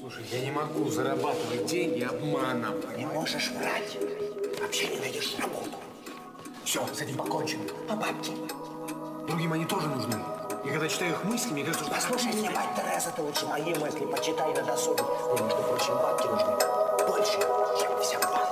Слушай, я не могу зарабатывать деньги обманом. Не можешь врать. Вообще не найдешь работу. Все, с этим покончено. А бабки? Другим они тоже нужны. И когда читаю их мысли, мне кажется, что... Послушай меня, мать Тереза, ты лучше мои мысли почитай на досуге. Мне, между прочим, бабки нужны больше, чем всем вам.